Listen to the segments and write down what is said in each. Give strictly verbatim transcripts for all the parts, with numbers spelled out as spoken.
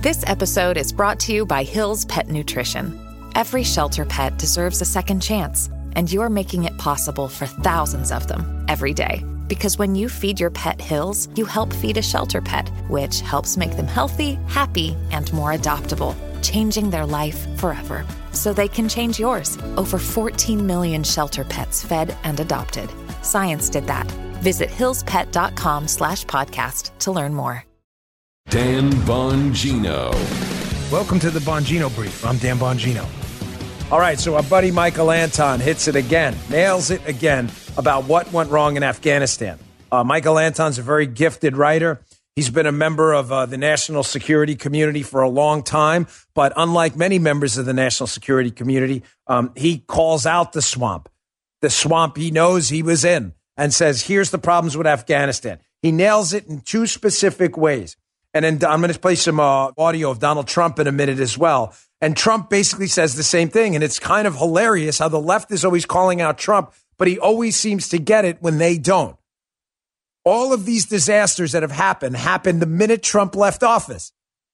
This episode is brought to you by Hill's Pet Nutrition. Every shelter pet deserves a second chance, and you're making it possible for thousands of them every day. Because when you feed your pet Hill's, you help feed a shelter pet, which helps make them healthy, happy, and more adoptable, changing their life forever. So they can change yours. Over fourteen million shelter pets fed and adopted. Science did that. Visit hillspet.com slash podcast to learn more. Dan Bongino. Welcome to the Bongino Brief. I'm Dan Bongino. All right, so our buddy Michael Anton hits it again, nails it again about what went wrong in Afghanistan. Uh, Michael Anton's a very gifted writer. He's been a member of uh, the national security community for a long time, but unlike many members of the national security community, um, he calls out the swamp, the swamp he knows he was in, and says, here's the problems with Afghanistan. He nails it in two specific ways. And then I'm going to play some uh, audio of Donald Trump in a minute as well. And Trump basically says the same thing. And it's kind of hilarious how the left is always calling out Trump, but he always seems to get it when they don't. All of these disasters that have happened happened the minute Trump left office.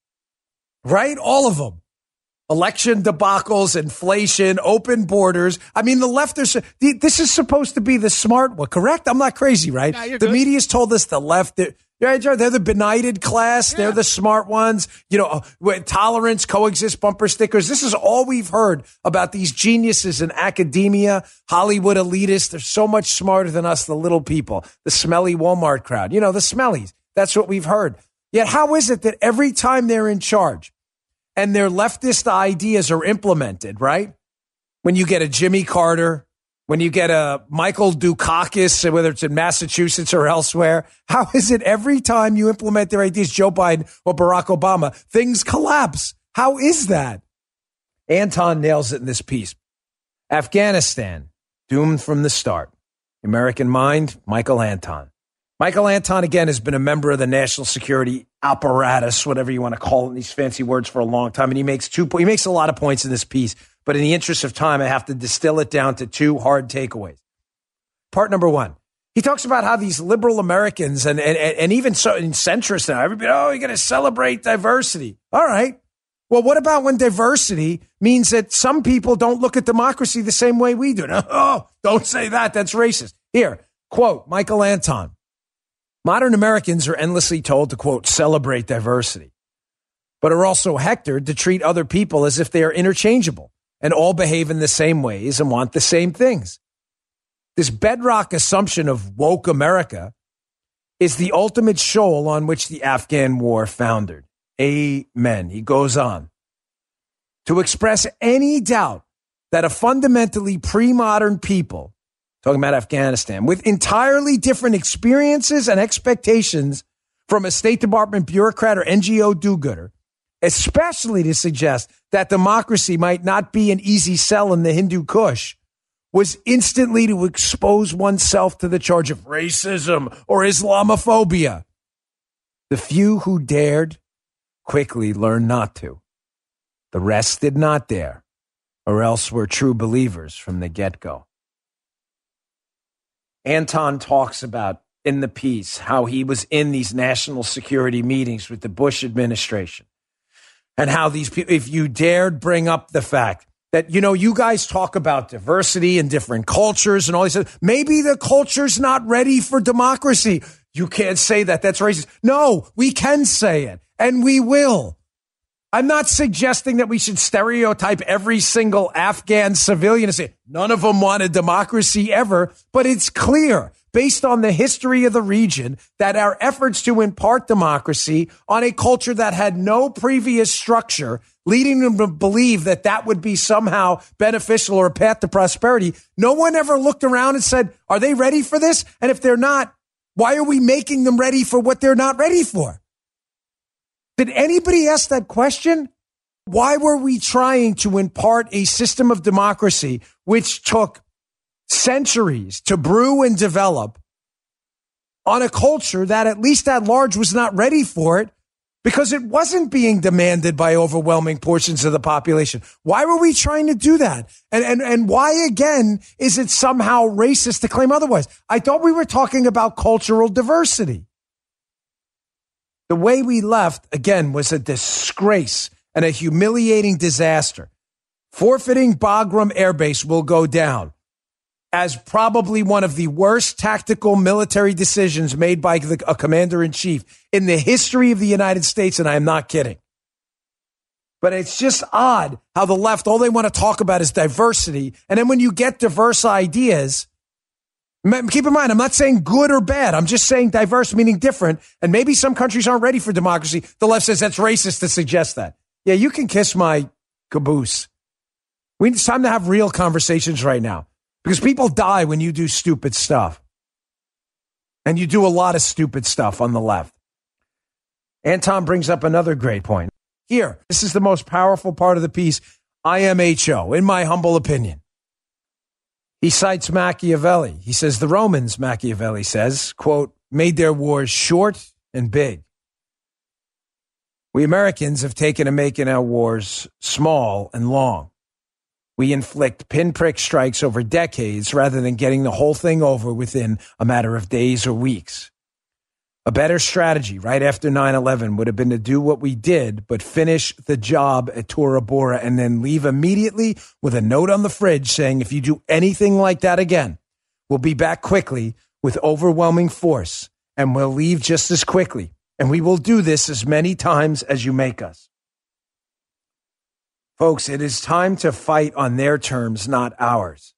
Right? All of them. Election debacles, inflation, open borders. I mean, the left is, this is supposed to be the smart one, correct? I'm not crazy, right? No, you're the good. media's told us the left, they're, they're the benighted class. Yeah. They're the smart ones. You know, tolerance, coexist, bumper stickers. This is all we've heard about these geniuses in academia, Hollywood elitists. They're so much smarter than us, the little people, the smelly Walmart crowd. You know, the smellies. That's what we've heard. Yet how is it that every time they're in charge, and their leftist ideas are implemented, right? When you get a Jimmy Carter, when you get a Michael Dukakis, whether it's in Massachusetts or elsewhere, how is it every time you implement their ideas, Joe Biden or Barack Obama, things collapse? How is that? Anton nails it in this piece. Afghanistan, doomed from the start. American mind, Michael Anton. Michael Anton, again, has been a member of the national security apparatus, whatever you want to call it, these fancy words, for a long time. And he makes two, he makes a lot of points in this piece. But in the interest of time, I have to distill it down to two hard takeaways. Part number one, he talks about how these liberal Americans and, and, and even so, and centrists now, everybody, oh, you're going to celebrate diversity. All right. Well, what about when diversity means that some people don't look at democracy the same way we do? Oh, don't say that. That's racist. Here, quote, Michael Anton. Modern Americans are endlessly told to, quote, celebrate diversity, but are also hectored to treat other people as if they are interchangeable and all behave in the same ways and want the same things. This bedrock assumption of woke America is the ultimate shoal on which the Afghan war foundered. Amen. He goes on to express any doubt that a fundamentally pre-modern people, talking about Afghanistan, with entirely different experiences and expectations from a State Department bureaucrat or N G O do-gooder, especially to suggest that democracy might not be an easy sell in the Hindu Kush, was instantly to expose oneself to the charge of racism or Islamophobia. The few who dared quickly learned not to. The rest did not dare, or else were true believers from the get-go. Anton talks about in the piece how he was in these national security meetings with the Bush administration and how these people, if you dared bring up the fact that, you know, you guys talk about diversity and different cultures and all this, maybe the culture's not ready for democracy. You can't say that. That's racist. No, we can say it, and we will. I'm not suggesting that we should stereotype every single Afghan civilian and say none of them wanted democracy ever, but it's clear based on the history of the region that our efforts to impart democracy on a culture that had no previous structure, leading them to believe that that would be somehow beneficial or a path to prosperity, no one ever looked around and said, are they ready for this? And if they're not, why are we making them ready for what they're not ready for? Did anybody ask that question? Why were we trying to impart a system of democracy which took centuries to brew and develop on a culture that, at least at large, was not ready for it because it wasn't being demanded by overwhelming portions of the population? Why were we trying to do that? And, and, and why, again, is it somehow racist to claim otherwise? I thought we were talking about cultural diversity. The way we left, again, was a disgrace and a humiliating disaster. Forfeiting Bagram Air Base will go down as probably one of the worst tactical military decisions made by the, a commander-in-chief in the history of the United States, and I am not kidding. But it's just odd how the left, all they want to talk about is diversity, and then when you get diverse ideas, keep in mind, I'm not saying good or bad. I'm just saying diverse, meaning different. And maybe some countries aren't ready for democracy. The left says that's racist to suggest that. Yeah, you can kiss my caboose. We, it's time to have real conversations right now because people die when you do stupid stuff. And you do a lot of stupid stuff on the left. Anton brings up another great point. Here, this is the most powerful part of the piece. I M H O, in my humble opinion. He cites Machiavelli. He says the Romans, Machiavelli says, quote, made their wars short and big. We Americans have taken to making our wars small and long. We inflict pinprick strikes over decades rather than getting the whole thing over within a matter of days or weeks. A better strategy right after nine eleven would have been to do what we did, but finish the job at Tora Bora and then leave immediately with a note on the fridge saying, if you do anything like that again, we'll be back quickly with overwhelming force and we'll leave just as quickly. And we will do this as many times as you make us. Folks, it is time to fight on their terms, not ours.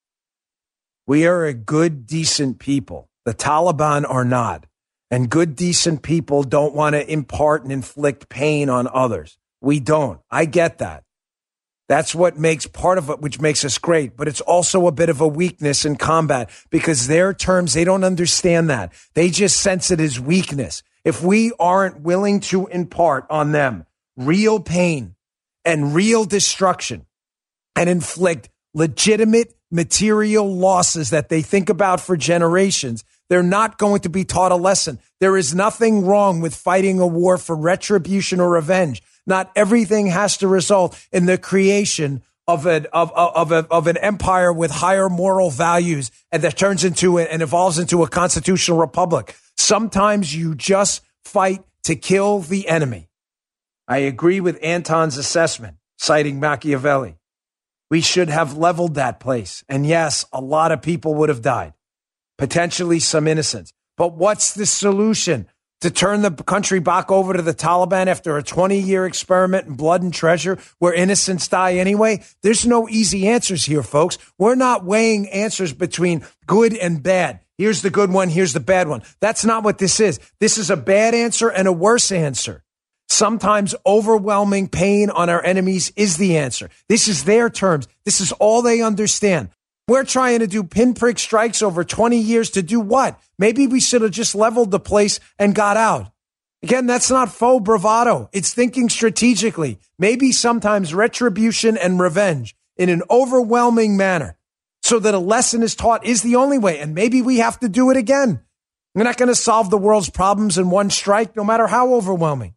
We are a good, decent people. The Taliban are not. And good, decent people don't want to impart and inflict pain on others. We don't. I get that. That's what makes part of it, which makes us great. But it's also a bit of a weakness in combat because their terms, they don't understand that. They just sense it as weakness. If we aren't willing to impart on them real pain and real destruction and inflict legitimate material losses that they think about for generations, they're not going to be taught a lesson. There is nothing wrong with fighting a war for retribution or revenge. Not everything has to result in the creation of an of of a, of an empire with higher moral values and that turns into and evolves into a constitutional republic. Sometimes you just fight to kill the enemy. I agree with Anton's assessment, citing Machiavelli. We should have leveled that place. And yes, a lot of people would have died. Potentially some innocents. But what's the solution? To turn the country back over to the Taliban after a twenty-year experiment in blood and treasure where innocents die anyway? There's no easy answers here, folks. We're not weighing answers between good and bad. Here's the good one, here's the bad one. That's not what this is. This is a bad answer and a worse answer. Sometimes overwhelming pain on our enemies is the answer. This is their terms. This is all they understand. We're trying to do pinprick strikes over twenty years to do what? Maybe we should have just leveled the place and got out. Again, that's not faux bravado. It's thinking strategically. Maybe sometimes retribution and revenge in an overwhelming manner so that a lesson is taught is the only way. And maybe we have to do it again. We're not going to solve the world's problems in one strike, no matter how overwhelming.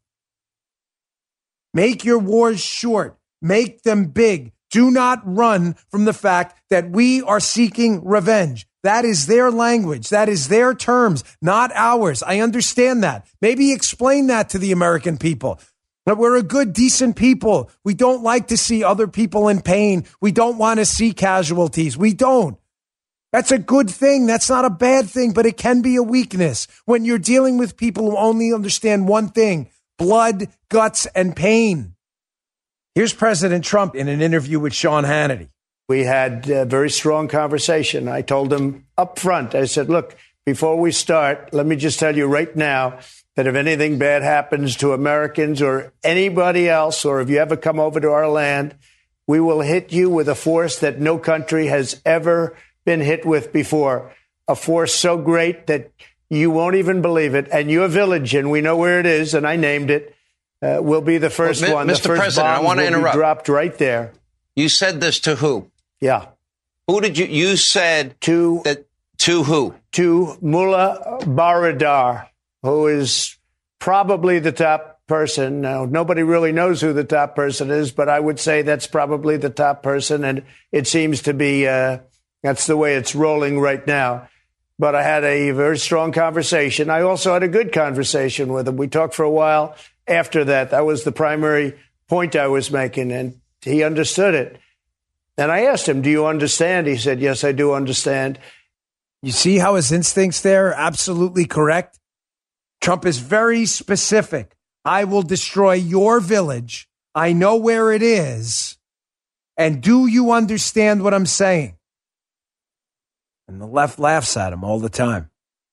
Make your wars short. Make them big. Do not run from the fact that we are seeking revenge. That is their language. That is their terms, not ours. I understand that. Maybe explain that to the American people. That we're a good, decent people. We don't like to see other people in pain. We don't want to see casualties. We don't. That's a good thing. That's not a bad thing, but it can be a weakness when you're dealing with people who only understand one thing: blood, guts, and pain. Here's President Trump in an interview with Sean Hannity. We had a very strong conversation. I told him up front, I said, look, before we start, let me just tell you right now that if anything bad happens to Americans or anybody else, or if you ever come over to our land, we will hit you with a force that no country has ever been hit with before. A force so great that you won't even believe it. And your village, and we know where it is, and I named it, Uh, will be the first well, one. Mister The first President, I want to interrupt. Dropped right there. You said this to who? Yeah. Who did you? You said to that to who? To Mullah Baradar, who is probably the top person. Now, nobody really knows who the top person is, but I would say that's probably the top person, and it seems to be uh, that's the way it's rolling right now. but I had a very strong conversation. I also had a good conversation with him. We talked for a while after that. That was the primary point I was making, and he understood it. And I asked him, do you understand? He said, yes, I do understand. You see how his instincts there are absolutely correct? Trump is very specific. I will destroy your village. I know where it is. And do you understand what I'm saying? And the left laughs at him all the time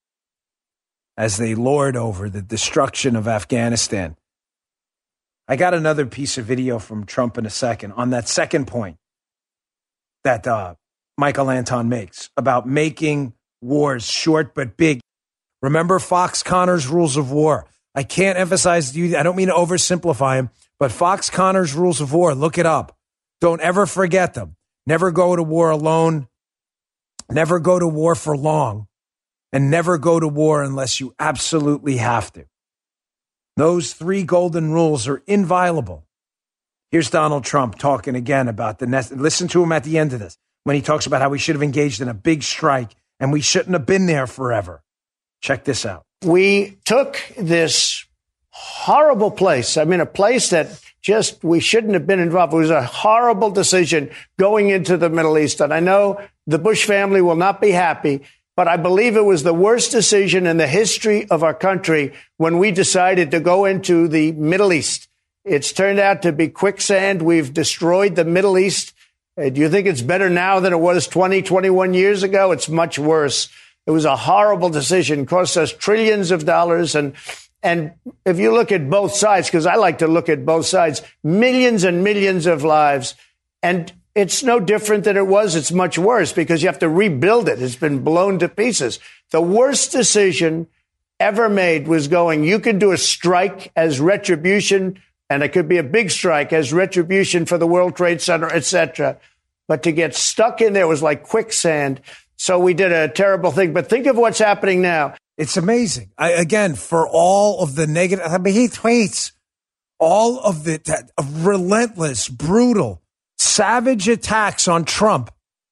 as they lord over the destruction of Afghanistan. I got another piece of video from Trump in a second on that second point that uh, Michael Anton makes about making wars short but big. Remember Fox Connor's rules of war. I can't emphasize to you, I don't mean to oversimplify them, but Fox Connor's rules of war, look it up. Don't ever forget them. Never go to war alone. Never go to war for long, and never go to war unless you absolutely have to. Those three golden rules are inviolable. Here's Donald Trump talking again about the next. Listen to him at the end of this when he talks about how we should have engaged in a big strike and we shouldn't have been there forever. Check this out. We took this horrible place. I mean, a place that just we shouldn't have been involved. It was a horrible decision going into the Middle East. And I know the Bush family will not be happy, but I believe it was the worst decision in the history of our country when we decided to go into the Middle East. It's turned out to be quicksand. We've destroyed the Middle East. Uh, do you think it's better now than it was twenty, twenty-one years ago? It's much worse. It was a horrible decision. It cost us trillions of dollars. And And if you look at both sides, because I like to look at both sides, millions and millions of lives. And it's no different than it was. It's much worse because you have to rebuild it. It's been blown to pieces. The worst decision ever made was going, you could do a strike as retribution, and it could be a big strike as retribution for the World Trade Center, et cetera. But to get stuck in there was like quicksand. So we did a terrible thing. But think of what's happening now. It's amazing. I, again, for all of the negative, I mean, he tweets all of the that, relentless, brutal, savage attacks on Trump.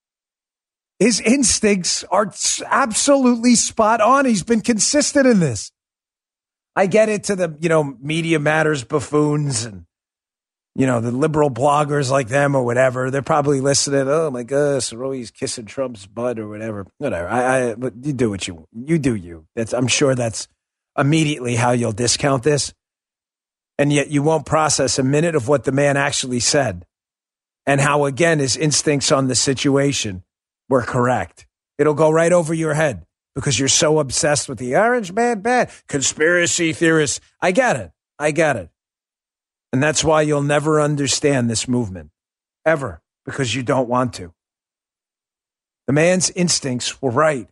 His instincts are absolutely spot on. He's been consistent in this. I get it to the, you know, Media Matters buffoons and, you know, the liberal bloggers like them or whatever. They're probably listening. Oh my gosh, they're always kissing Trump's butt or whatever. Whatever. I, I, but you do what you, you do you. That's, I'm sure that's immediately how you'll discount this. And yet you won't process a minute of what the man actually said and how, again, his instincts on the situation were correct. It'll go right over your head because you're so obsessed with the orange man, bad conspiracy theorists. I get it. I get it. And that's why you'll never understand this movement, ever, because you don't want to. The man's instincts were right.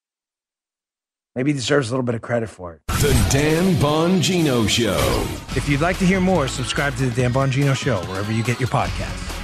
Maybe he deserves a little bit of credit for it. The Dan Bongino Show. If you'd like to hear more, subscribe to The Dan Bongino Show, wherever you get your podcasts.